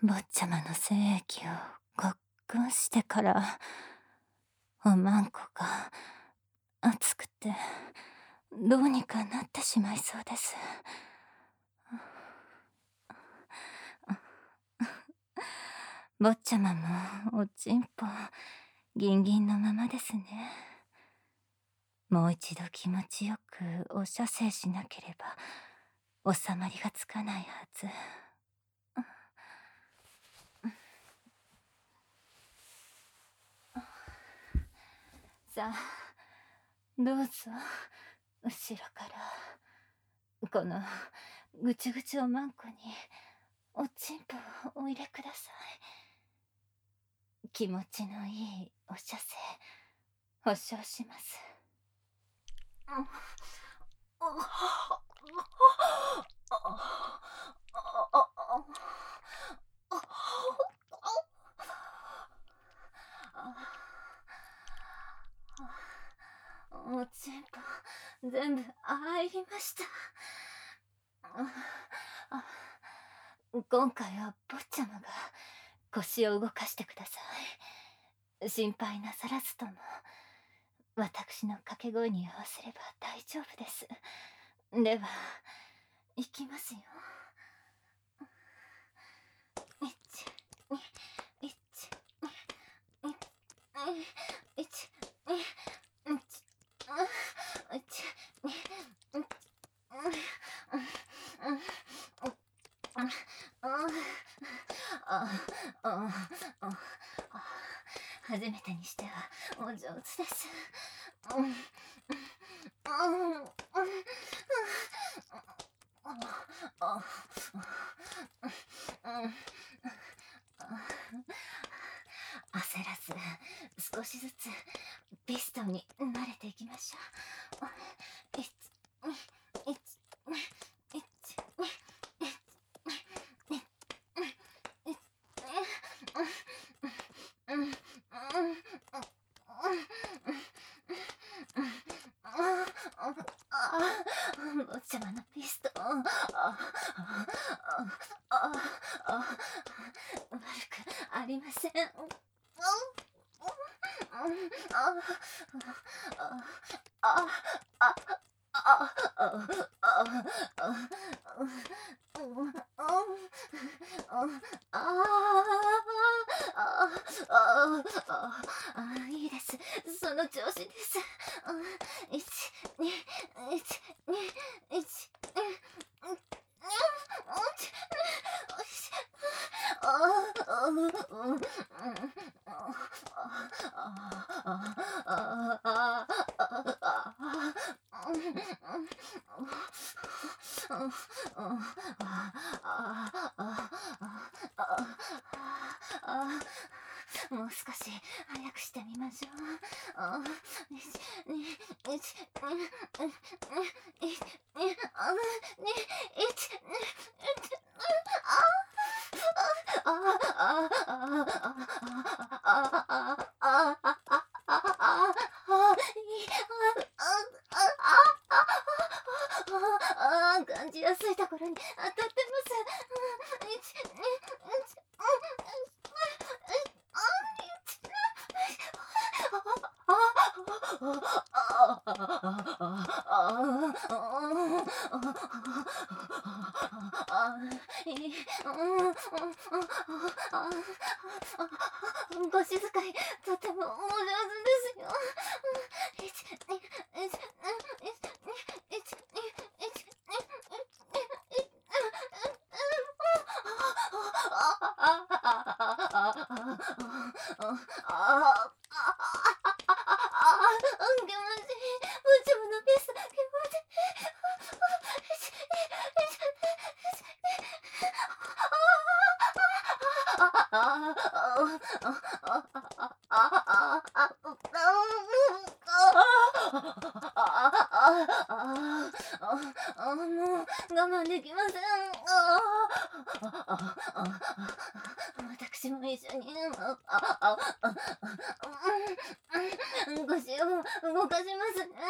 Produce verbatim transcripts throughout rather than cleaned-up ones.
坊ちゃまの精液をごっくんしてから、おまんこが熱くて、どうにかなってしまいそうです。坊ちゃまもおちんぽギンギンのままですね。もう一度気持ちよくお射精しなければ収まりがつかないはず。さあ、どうぞ後ろからこのぐちゅぐちゅおまんこにおちんぽをお入れください。気持ちのいいお射精保証します。おちんぽ全部入りました。今回は坊ちゃまが腰を動かしてください。心配なさらずとも私の掛け声に合わせれば大丈夫です。では行きますよ。初めてにしてはお上手です。焦らず少しずつピストンに慣れていきましょう。坊ちゃまのピストン、悪くありません。いいです、その調子です。いち、に、いち、に、いち、もう少し早くしてみましょう。いち、に、いち、に、いち、に、いち、感じやすいところに当たってます。いち、に、いち、ご静かにとてもお上手ですよ。いち、に、いち、に、いち、に、いち、に、いち、気持ちいい。坊ちゃまのピスト気持ちいもう我慢できません。私も一緒に腰を動かしますね。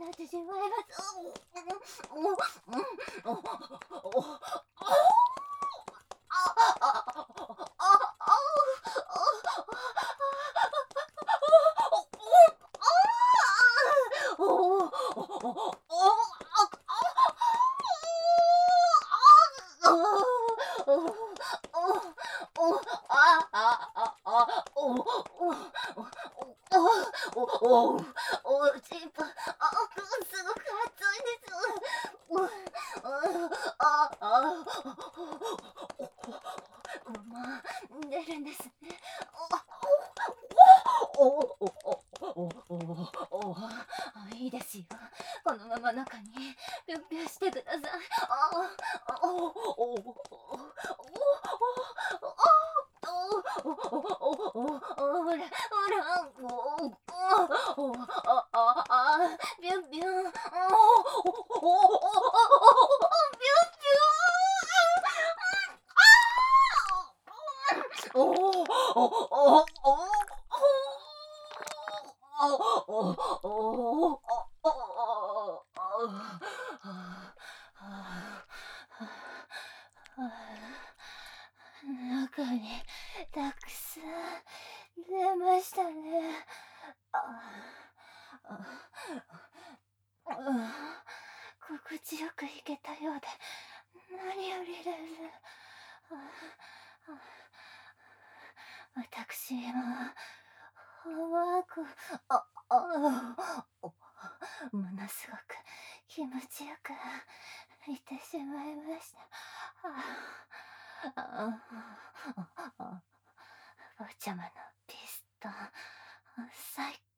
なってしまいます。おおおおおおおおちんぽ、あ、すごく熱いです。おああまあ出るんですね。おおおおおおおいいですよ。このまま中にぴょんぴょんしてください。ああおおおおほらほらおおあああぴょんぴょんおおおおおぴょんぴょんおおおお中にたくさん出ましたね。心地よくいけたようで何よりです。私は怖くああものすごく気持ちよくいてしまいました。お茶間のピストン最